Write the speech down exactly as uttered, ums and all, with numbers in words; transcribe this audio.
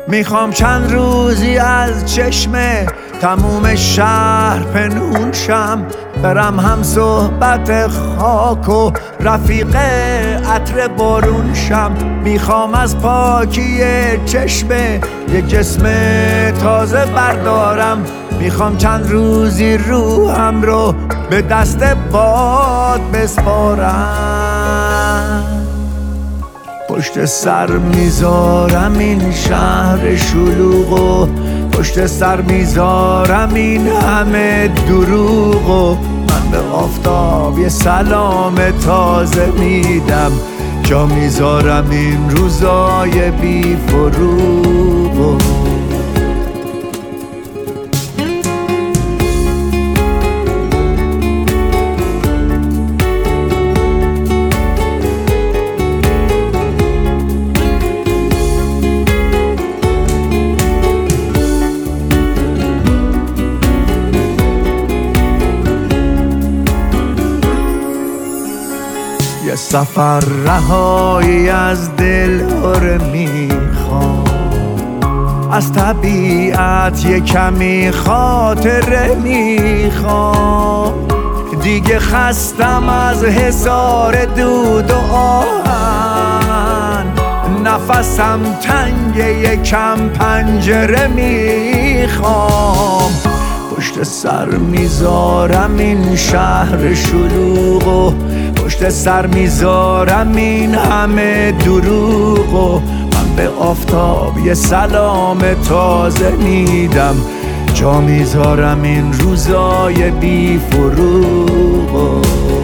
میخوام چند روزی از چشمه تموم شهر پنهون شم، برم هم صحبت خاک و رفیق عطر بارون شم. میخوام از پاکی چشمه یک جسم تازه بردارم، میخوام چند روزی روحم رو به دست باد بسپارم. پشت سر میذارم این شهر شلوغو، پشت سر میذارم این همه دروغو. من به آفتاب یه سلام تازه میدم، جا میذارم این روزای بی فروغو. یه سفر رهایی از دل هره میخوام، از طبیعت یه کمی خاطره میخوام. دیگه خستم از حصار دود و آهن، نفسم تنگه یکم پنجره میخوام. پشت سر میذارم این شهر شلوغو، پشت سر میذارم این همه دروغو. من به آفتاب یه سلام تازه میدم، جا میذارم این روزای بی فروغو.